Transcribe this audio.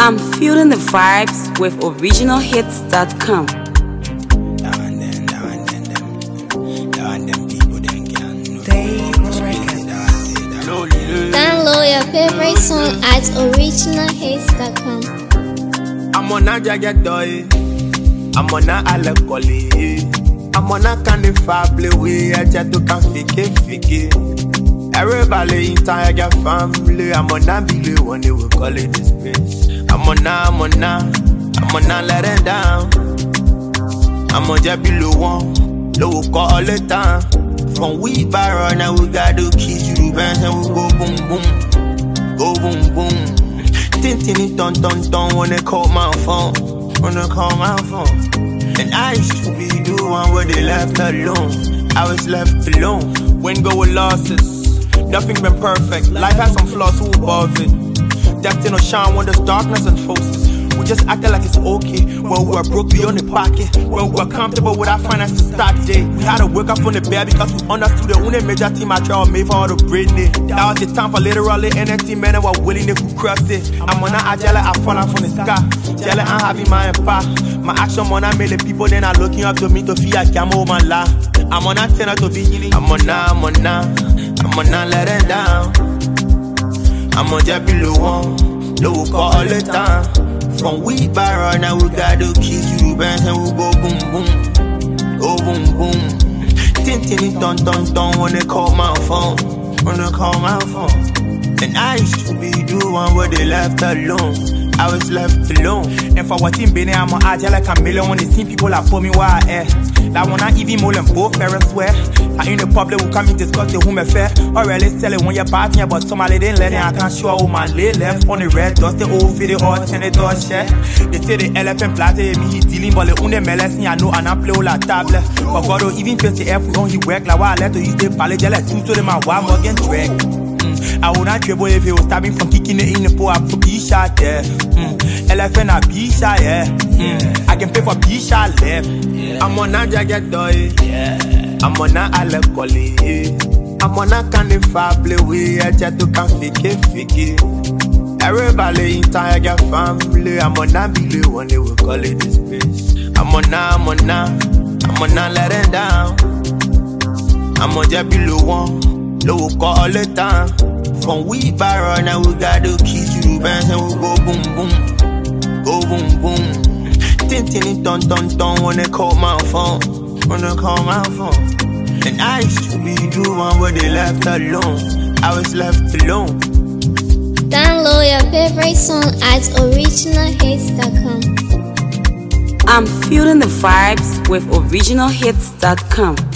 I'm feeling the vibes with originalhits.com. Download your favorite song at originalhits.com. I'm on a jagged doy. I'm on a alcohol. I'm on a candy fable way. I just to can fake it. Everybody in time, your family. I'm on a big one, they will call it this place. I'm on a let it down. I'm on just below one, low call all the time. From we bar now we got to kiss you bands and we go boom boom, go boom boom. Tintin ton when they call my phone, And I used to be the one where they left alone. I was left alone. When go with losses, nothing been perfect. Life has some flaws, who above it? Destiny no shine when there's darkness and forces. We just acted like it's okay when we were broke beyond the pocket. When we were comfortable with our finances start day. We had to wake up from the bed because we understood the only major team I tried made for all the Britney. That was the time for literally anything men were willing to cross it. I'm on a jelly, I fall out from the sky. Jelly, I'm having my empire. My action when I made the people then are looking up to me to feel like I'm over my life. I'm on a tenor to beginning. I'm on a let it down. I'm on just below one, low call all the time. From we bar now we got to kiss you bands and we go boom boom, go boom boom. Tintin ton when they call my phone, And I used to be the one where they left alone. I was left alone. And for what in Bene, I'm on agile like a million when they see people like for me where I am. Like when I even more than both parents swear. I in the public will come and discuss the home affair. Or really tell it when you're partying, but somebody didn't let it. I can't show how my lay left on the red dust, the old video or send it door share. They say the elephant platter, me he dealing, but the only melody I know and I play all that tablet. But God don't even face the F on he work like why I let to use the pallet, like two to them and one more again track. I would not trouble if he was stabbing from kicking it in the pool up for B-shot, yeah. Elephant a B-shot, yeah. I can pay for B-shot left. I'm on a jagged doy. I'm on a alcohol. I'm on a candy fable way. I just to can fake it. Everybody in time, your family. I'm on a big one, they will call it this place. I'm on a let it down. I'm on just below one, low call all the time. From we bar now we got to kiss you bands and we go boom boom, go boom boom. Tintin ton when they call my phone, And I used to be the one where they left alone. I was left alone. Download your favorite song at originalhits.com. I'm feeling the vibes with originalhits.com.